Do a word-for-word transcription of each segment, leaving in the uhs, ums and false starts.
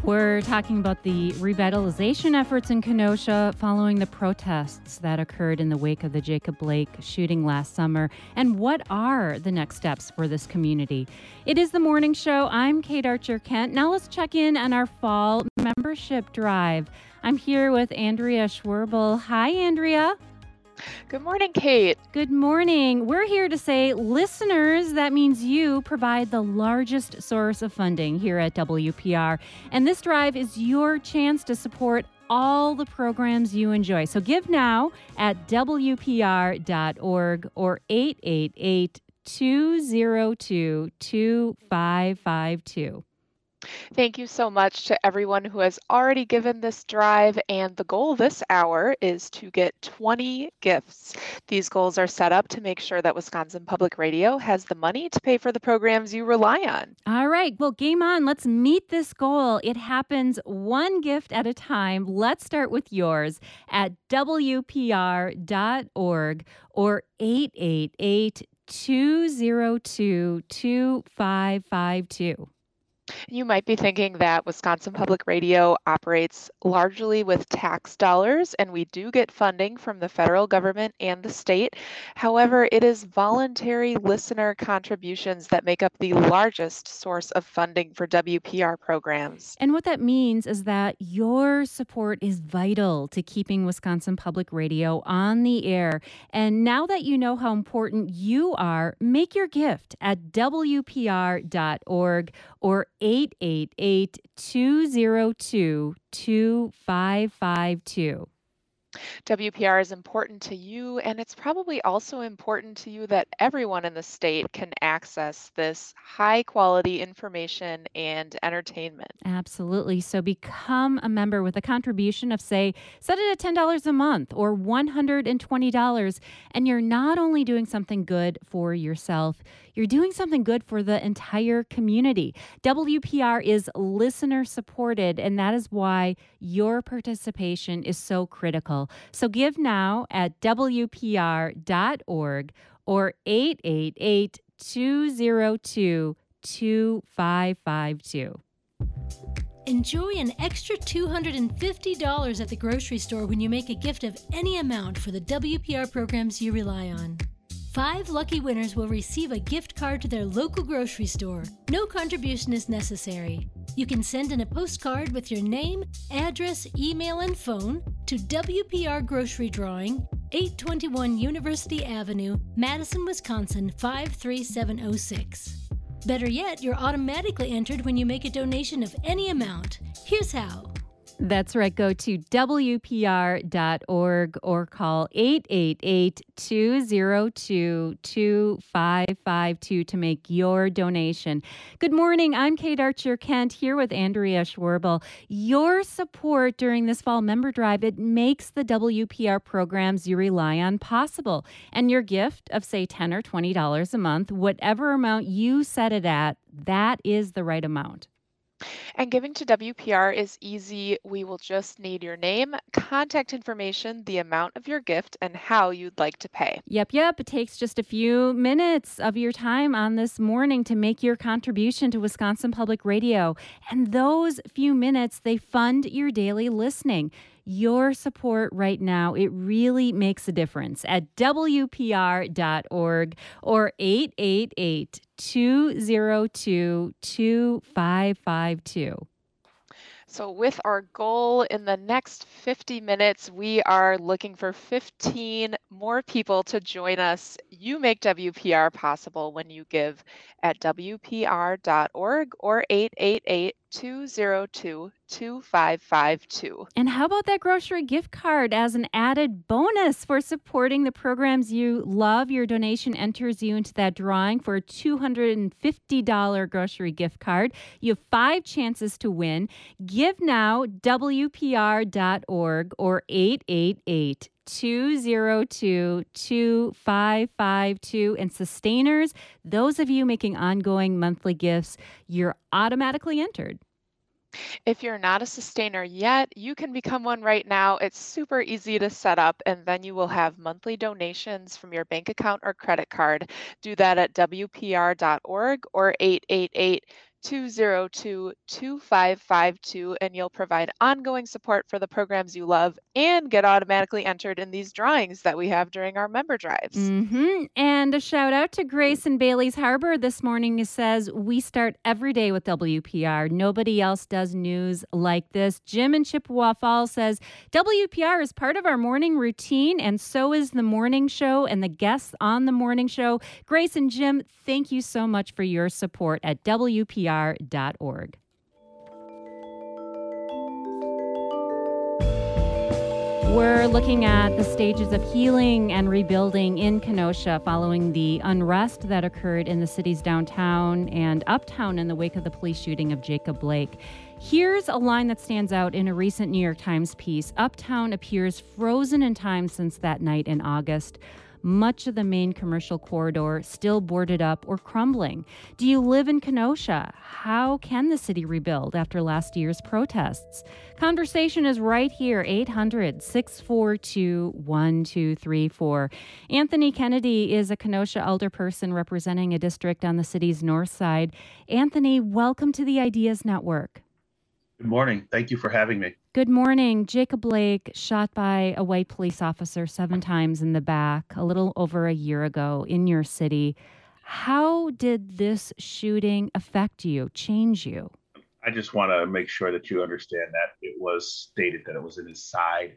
We're talking about the revitalization efforts in Kenosha following the protests that occurred in the wake of the Jacob Blake shooting last summer. And what are the next steps for this community? It is the morning show. I'm Kate Archer-Kent. Now let's check in on our fall membership drive. I'm here with Andrea Schwerbel. Hi, Andrea. Good morning, Kate. Good morning. We're here to say, listeners, that means you provide the largest source of funding here at W P R. And this drive is your chance to support all the programs you enjoy. So give now at W P R dot org or eight eight eight, two zero two, two five five two. Thank you so much to everyone who has already given this drive, and the goal this hour is to get twenty gifts. These goals are set up to make sure that Wisconsin Public Radio has the money to pay for the programs you rely on. All right, well, game on. Let's meet this goal. It happens one gift at a time. Let's start with yours at W P R dot org or eight eight eight, two zero two, two five five two. You might be thinking that Wisconsin Public Radio operates largely with tax dollars, and we do get funding from the federal government and the state. However, it is voluntary listener contributions that make up the largest source of funding for W P R programs. And what that means is that your support is vital to keeping Wisconsin Public Radio on the air. And now that you know how important you are, make your gift at W P R dot org or eight eight eight, two zero two, two five five two. W P R is important to you, and it's probably also important to you that everyone in the state can access this high quality information and entertainment. Absolutely. So become a member with a contribution of, say, set it at ten dollars a month or one hundred twenty dollars. And you're not only doing something good for yourself, you're doing something good for the entire community. W P R is listener supported, and that is why your participation is so critical. So give now at W P R dot org or eight eight eight, two zero two, two five five two. Enjoy an extra two hundred fifty dollars at the grocery store when you make a gift of any amount for the W P R programs you rely on. Five lucky winners will receive a gift card to their local grocery store. No contribution is necessary. You can send in a postcard with your name, address, email, and phone to W P R Grocery Drawing, eight twenty-one University Avenue, Madison, Wisconsin, five three seven oh six. Better yet, you're automatically entered when you make a donation of any amount. Here's how. That's right. Go to W P R dot org or call eight eight eight, two zero two, two five five two to make your donation. Good morning. I'm Kate Archer-Kent here with Andrea Schwerbel. Your support during this fall member drive, it makes the W P R programs you rely on possible. And your gift of, say, ten dollars or twenty dollars a month, whatever amount you set it at, that is the right amount. And giving to W P R is easy. We will just need your name, contact information, the amount of your gift, and how you'd like to pay. Yep, yep. It takes just a few minutes of your time on this morning to make your contribution to Wisconsin Public Radio. And those few minutes, they fund your daily listening. Your support right now, it really makes a difference at W P R dot org or eight eight eight, two zero two, two five five two. So with our goal in the next fifty minutes, we are looking for fifteen more people to join us. You make W P R possible when you give at W P R dot org or eight eight eight, two zero two, two five five two. And how about that grocery gift card as an added bonus for supporting the programs you love? Your donation enters you into that drawing for a two hundred fifty dollars grocery gift card. You have five chances to win. Give now, W P R dot org or eight eight eight, two zero two, two five five two. And sustainers, those of you making ongoing monthly gifts, you're automatically entered. If you're not a sustainer yet, you can become one right now. It's super easy to set up, and then you will have monthly donations from your bank account or credit card. Do that at W P R dot org or eight eight eight, two zero two, two five five two, and you'll provide ongoing support for the programs you love and get automatically entered in these drawings that we have during our member drives. Mm-hmm. And a shout out to Grace in Bailey's Harbor this morning who says, we start every day with W P R. Nobody else does news like this. Jim in Chippewa Falls says, W P R is part of our morning routine, and so is the morning show and the guests on the morning show. Grace and Jim, thank you so much for your support at W P R dot org. We're looking at the stages of healing and rebuilding in Kenosha following the unrest that occurred in the city's downtown and uptown in the wake of the police shooting of Jacob Blake. Here's a line that stands out in a recent New York Times piece. Uptown appears frozen in time since that night in August. Much of the main commercial corridor still boarded up or crumbling. Do you live in Kenosha? How can the city rebuild after last year's protests? Conversation is right here, eight hundred, six four two, one two three four. Anthony Kennedy is a Kenosha alderperson representing a district on the city's north side. Anthony, welcome to the Ideas Network. Good morning. Thank you for having me. Good morning. Jacob Blake shot by a white police officer seven times in the back a little over a year ago in your city. How did this shooting affect you, change you? I just want to make sure that you understand that it was stated that it was in his side.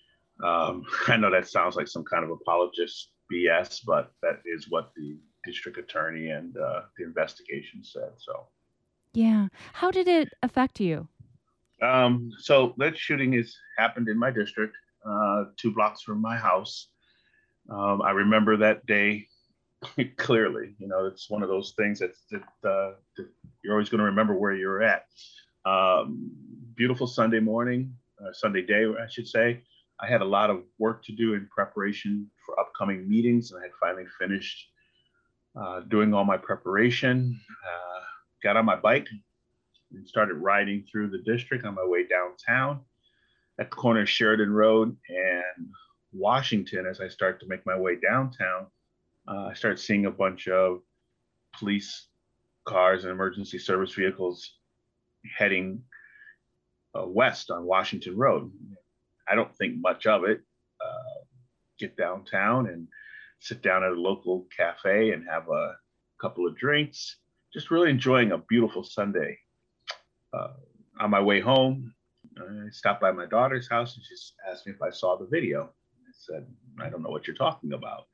Um, I know that sounds like some kind of apologist B S, but that is what the district attorney and uh, the investigation said. So, yeah. How did it affect you? Um, so that shooting has happened in my district, uh, two blocks from my house. Um, I remember that day clearly. You know, it's one of those things that's, that, uh, that you're always going to remember where you're at. Um, beautiful Sunday morning, uh, Sunday day, I should say. I had a lot of work to do in preparation for upcoming meetings, and I had finally finished uh, doing all my preparation. Uh, got on my bike and started riding through the district on my way downtown at the corner of Sheridan Road and Washington. As I start to make my way downtown, uh, I start seeing a bunch of police cars and emergency service vehicles heading uh, west on Washington Road. I don't think much of it. Uh, get downtown and sit down at a local cafe and have a couple of drinks. Just really enjoying a beautiful Sunday. Uh, on my way home, I stopped by my daughter's house and she asked me if I saw the video. I said, I don't know what you're talking about.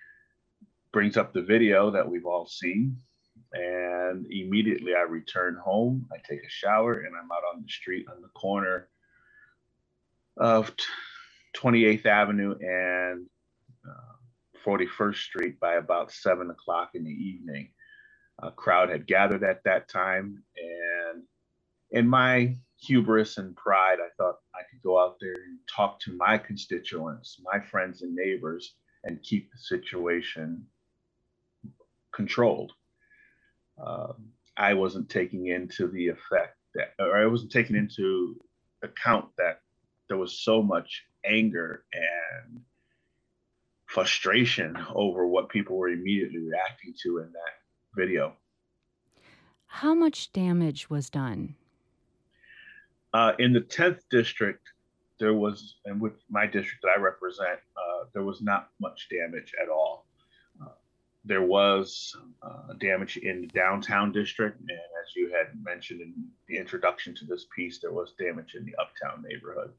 Brings up the video that we've all seen. And immediately I return home. I take a shower and I'm out on the street on the corner of twenty-eighth Avenue and uh, forty-first Street by about seven o'clock in the evening. A crowd had gathered at that time, and in my hubris and pride, I thought I could go out there and talk to my constituents, my friends and neighbors, and keep the situation controlled. Uh, I wasn't taking into the effect that, or I wasn't taking into account that there was so much anger and frustration over what people were immediately reacting to in that video. How much damage was done? Uh, in the tenth district, there was, and with my district that I represent, uh, there was not much damage at all. Uh, there was uh, damage in the downtown district, and as you had mentioned in the introduction to this piece, there was damage in the uptown neighborhood.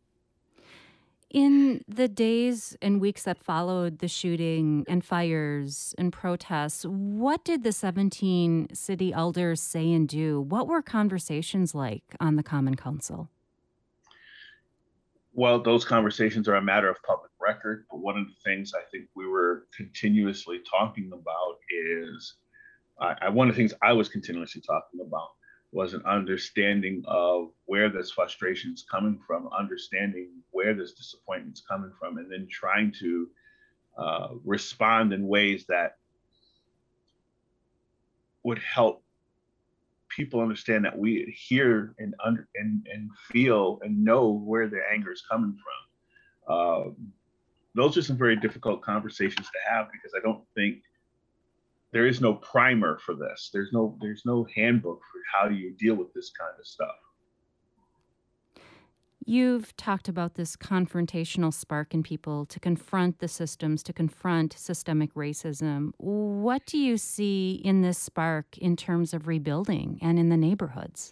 In the days and weeks that followed the shooting and fires and protests, what did the seventeen city elders say and do? What were conversations like on the Common Council? Well, those conversations are a matter of public record, but one of the things I think we were continuously talking about is, uh, one of the things I was continuously talking about was an understanding of where this frustration is coming from, understanding where this disappointment is coming from, and then trying to uh, respond in ways that would help people understand that we hear and under and, and feel and know where their anger is coming from. Um, those are some very difficult conversations to have, because I don't think there is no primer for this. There's no there's no handbook for how do you deal with this kind of stuff. You've talked about this confrontational spark in people to confront the systems, to confront systemic racism. What do you see in this spark in terms of rebuilding and in the neighborhoods?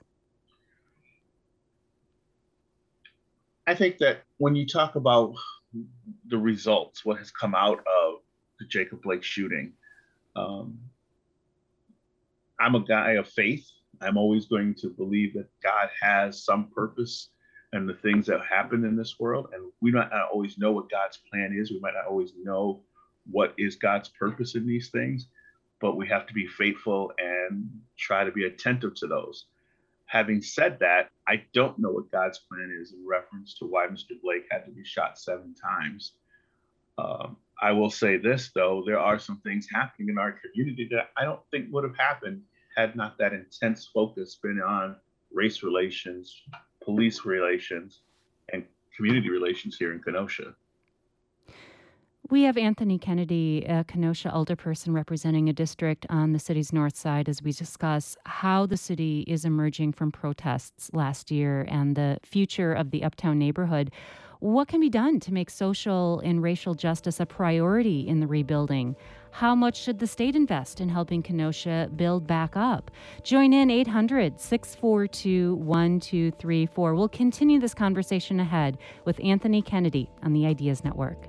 I think that when you talk about the results, what has come out of the Jacob Blake shooting, um, I'm a guy of faith. I'm always going to believe that God has some purpose and the things that happen in this world. And we might not always know what God's plan is. We might not always know what is God's purpose in these things, but we have to be faithful and try to be attentive to those. Having said that, I don't know what God's plan is in reference to why Mister Blake had to be shot seven times. Um, I will say this, though, there are some things happening in our community that I don't think would have happened had not that intense focus been on race relations, police relations, and community relations here in Kenosha. We have Anthony Kennedy, a Kenosha alderperson representing a district on the city's north side, as we discuss how the city is emerging from protests last year and the future of the uptown neighborhood. What can be done to make social and racial justice a priority in the rebuilding? How much should the state invest in helping Kenosha build back up? Join in eight hundred, six four two, one two three four. We'll continue this conversation ahead with Anthony Kennedy on the Ideas Network.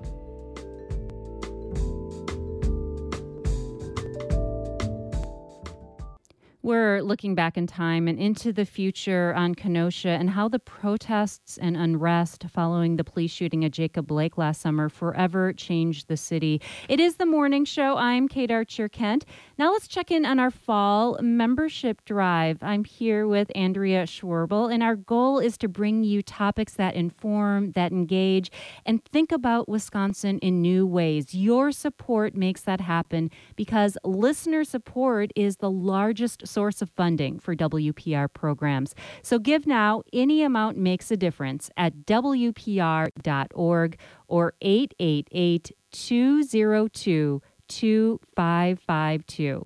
We're looking back in time and into the future on Kenosha and how the protests and unrest following the police shooting at Jacob Blake last summer forever changed the city. It is the morning show. I'm Kate Archer-Kent. Now let's check in on our fall membership drive. I'm here with Andrea Schwerbel, and our goal is to bring you topics that inform, that engage, and think about Wisconsin in new ways. Your support makes that happen because listener support is the largest source of funding for W P R programs. So give now. Any amount makes a difference at W P R dot org or eight eight eight, two zero two, two five five two.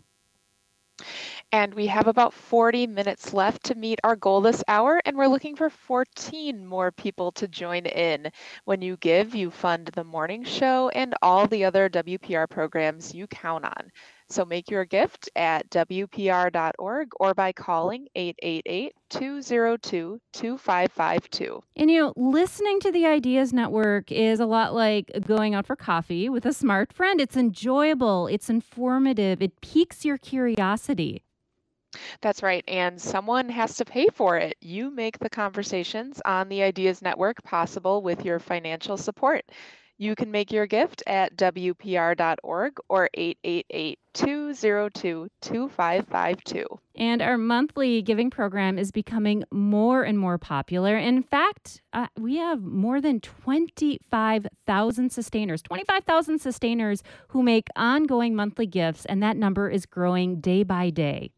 And we have about forty minutes left to meet our goal this hour, and we're looking for fourteen more people to join in. When you give, you fund the morning show and all the other W P R programs you count on. So make your gift at W P R dot org or by calling eight eight eight, two zero two, two five five two. And, you know, listening to the Ideas Network is a lot like going out for coffee with a smart friend. It's enjoyable. It's informative. It piques your curiosity. That's right. And someone has to pay for it. You make the conversations on the Ideas Network possible with your financial support. You can make your gift at W P R dot org or eight eight eight, two zero two, two five five two. And our monthly giving program is becoming more and more popular. In fact, uh, we have more than twenty-five thousand sustainers, twenty-five thousand sustainers who make ongoing monthly gifts, and that number is growing day by day.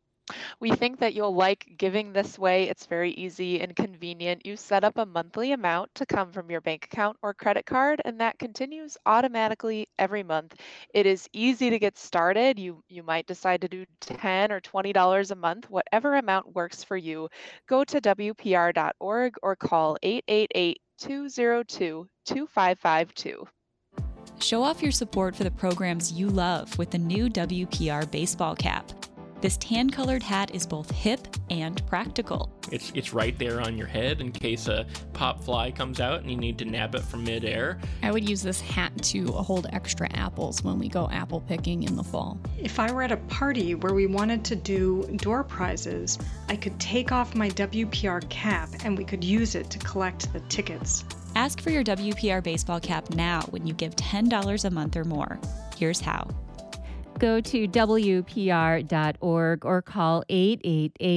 We think that you'll like giving this way. It's very easy and convenient. You set up a monthly amount to come from your bank account or credit card, and that continues automatically every month. It is easy to get started. You you might decide to do ten or twenty dollars a month, whatever amount works for you. Go to W P R dot org or call eight eight eight, two zero two, two five five two. Show off your support for the programs you love with the new W P R baseball cap. This tan-colored hat is both hip and practical. It's it's right there on your head in case a pop fly comes out and you need to nab it from midair. I would use this hat to hold extra apples when we go apple picking in the fall. If I were at a party where we wanted to do door prizes, I could take off my W P R cap and we could use it to collect the tickets. Ask for your W P R baseball cap now when you give ten dollars a month or more. Here's how. Go to W P R dot org or call eight eight eight,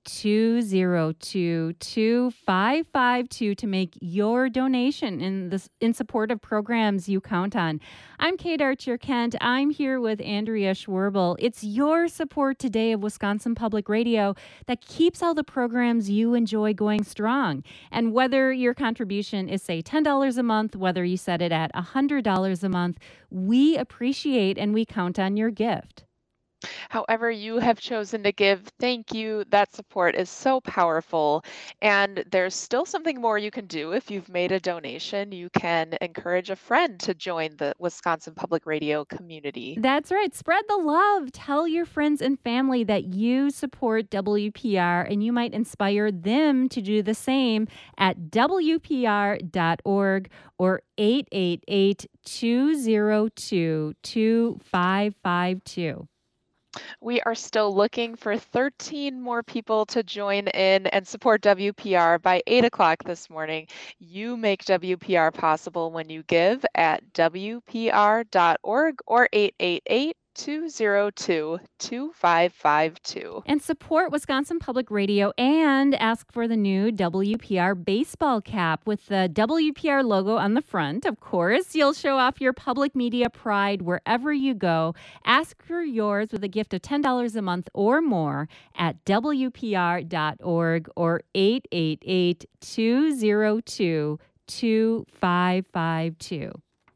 two zero two, two five five two to make your donation in this in support of programs you count on. I'm Kate Archer Kent. I'm here with Andrea Schwerbel. It's your support today of Wisconsin Public Radio that keeps all the programs you enjoy going strong. And whether your contribution is, say, ten dollars a month, whether you set it at one hundred dollars a month, we appreciate and we count on your gift. However you have chosen to give, thank you. That support is so powerful. And there's still something more you can do. If you've made a donation, you can encourage a friend to join the Wisconsin Public Radio community. That's right. Spread the love. Tell your friends and family that you support W P R, and you might inspire them to do the same at W P R dot org or eight eight eight, two zero two, two five five two. We are still looking for thirteen more people to join in and support W P R by eight o'clock this morning. You make W P R possible when you give at W P R dot org or eight eight eight, two zero two, two five five two. And support Wisconsin Public Radio and ask for the new W P R baseball cap with the W P R logo on the front. Of course, you'll show off your public media pride wherever you go. Ask for yours with a gift of ten dollars a month or more at W P R dot org or eight eight eight, two zero two, two five five two.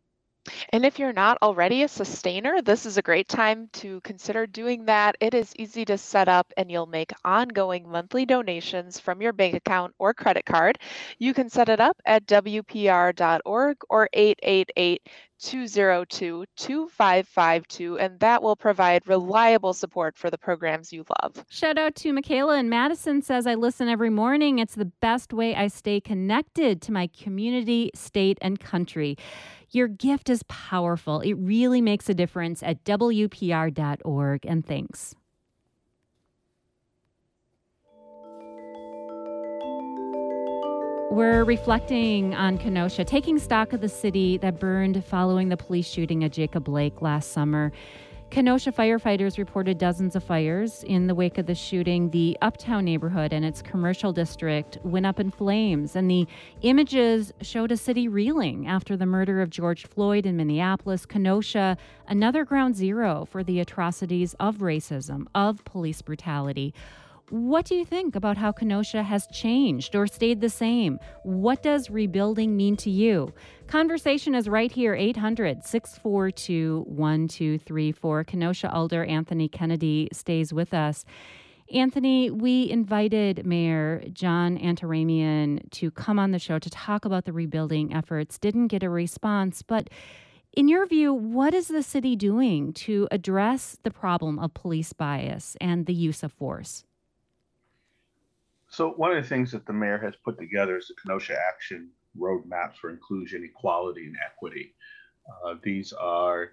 And if you're not already a sustainer, this is a great time to consider doing that. It is easy to set up, and you'll make ongoing monthly donations from your bank account or credit card. You can set it up at W P R dot org or eight eight eight, two zero two, two five five two, and that will provide reliable support for the programs you love. Shout out to Michaela in Madison, says, I listen every morning. It's the best way I stay connected to my community, state, and country. Your gift is powerful. It really makes a difference at W P R dot org. And thanks. We're reflecting on Kenosha, taking stock of the city that burned following the police shooting at Jacob Blake last summer. Kenosha firefighters reported dozens of fires. In the wake of the shooting, the Uptown neighborhood and its commercial district went up in flames, and the images showed a city reeling after the murder of George Floyd in Minneapolis. Kenosha, another ground zero for the atrocities of racism, of police brutality. What do you think about how Kenosha has changed or stayed the same? What does rebuilding mean to you? Conversation is right here, eight hundred, six four two, one two three four. Kenosha Alder Anthony Kennedy stays with us. Anthony, we invited Mayor John Antaramian to come on the show to talk about the rebuilding efforts. Didn't get a response, but in your view, what is the city doing to address the problem of police bias and the use of force? So one of the things that the mayor has put together is the Kenosha Action Roadmaps for Inclusion, Equality, and Equity. Uh, these are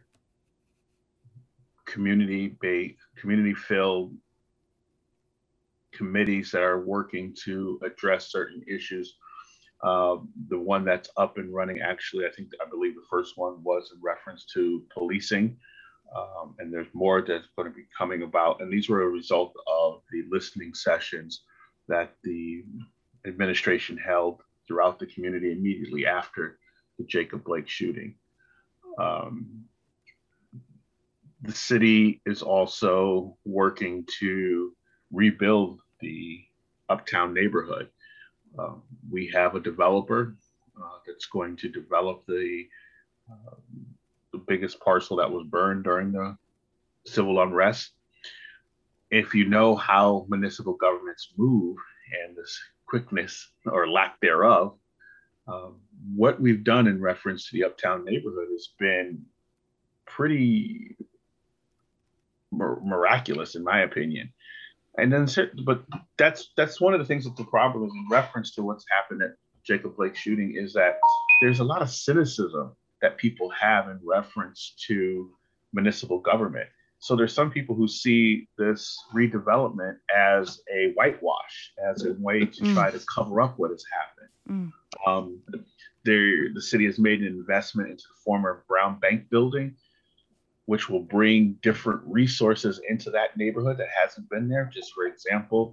community-based, community-filled committees that are working to address certain issues. Uh, the one that's up and running, actually, I think, I believe the first one was in reference to policing. Um, and there's more that's going to be coming about. And these were a result of the listening sessions that the administration held throughout the community immediately after the Jacob Blake shooting. Um, the city is also working to rebuild the Uptown neighborhood. Uh, we have a developer uh, that's going to develop the, uh, the biggest parcel that was burned during the civil unrest. If you know how municipal governments move and this quickness or lack thereof, um, what we've done in reference to the Uptown neighborhood has been pretty mir- miraculous, in my opinion. And then, but that's that's one of the things that the problem is in reference to what's happened at Jacob Blake shooting is that there's a lot of cynicism that people have in reference to municipal government. So there's some people who see this redevelopment as a whitewash, as a way to mm. try to cover up what has happened. Mm. Um, there, the city has made an investment into the former Brown Bank building, which will bring different resources into that neighborhood that hasn't been there. Just for example,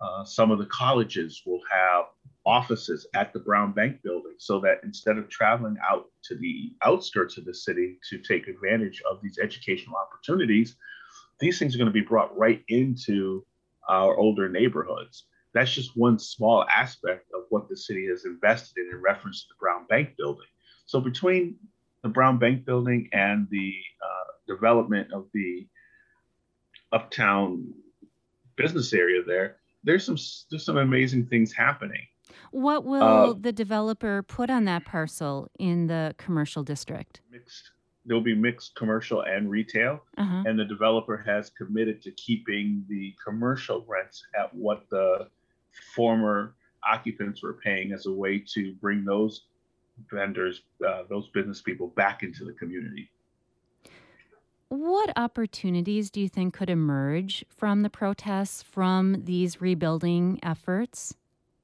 Uh, some of the colleges will have offices at the Brown Bank building so that instead of traveling out to the outskirts of the city to take advantage of these educational opportunities, these things are going to be brought right into our older neighborhoods. That's just one small aspect of what the city has invested in in reference to the Brown Bank building. So between the Brown Bank building and the uh, development of the uptown business area there, there's some there's some amazing things happening. What will Uh, the developer put on that parcel in the commercial district? Mixed, there'll be mixed commercial and retail, Uh-huh. and the developer has committed to keeping the commercial rents at what the former occupants were paying as a way to bring those vendors, uh, those business people back into the community. What opportunities do you think could emerge from the protests, from these rebuilding efforts?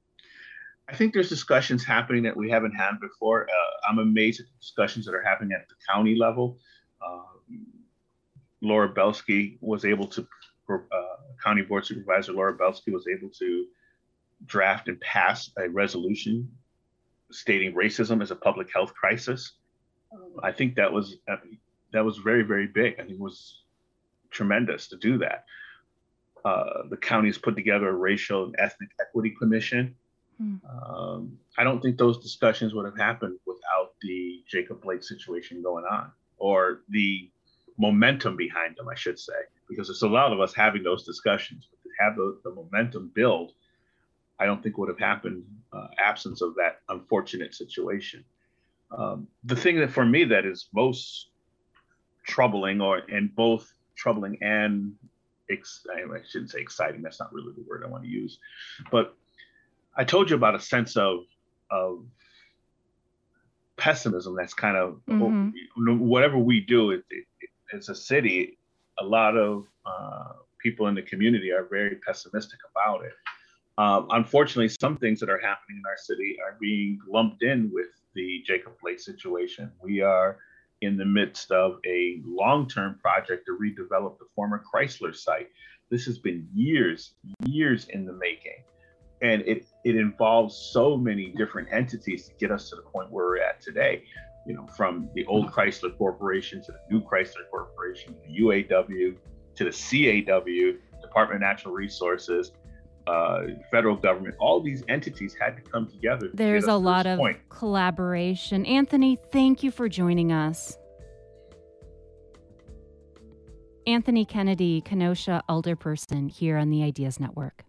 I think there's discussions happening that we haven't had before. Uh, I'm amazed at the discussions that are happening at the county level. Uh, Laura Belsky was able to, uh, County Board Supervisor Laura Belsky was able to draft and pass a resolution stating racism as a public health crisis. I think that was uh, that was very, very big. I think it was tremendous to do that. Uh, the county's put together a racial and ethnic equity commission. Hmm. Um, I don't think those discussions would have happened without the Jacob Blake situation going on, or the momentum behind them, I should say, because there's a lot of us having those discussions. But to have the, the momentum build, I don't think would have happened uh, absence of that unfortunate situation. Um, the thing that for me that is most troubling, or and both troubling and ex- I shouldn't say exciting, that's not really the word I want to use, but I told you about a sense of of pessimism that's kind of Mm-hmm. whatever we do it, it, it, as a city, a lot of uh, people in the community are very pessimistic about it. Um, unfortunately, some things that are happening in our city are being lumped in with the Jacob Blake situation. We are in the midst of a long-term project to redevelop the former Chrysler site. This has been years, years in the making. And it, it involves so many different entities to get us to the point where we're at today. You know, from the old Chrysler Corporation to the new Chrysler Corporation, the U A W to the C A W, Department of Natural Resources, uh, federal government, all these entities had to come together to There's get us a to lot this of point. collaboration. Anthony, thank you for joining us. Anthony Kennedy, Kenosha alderperson here on the Ideas Network.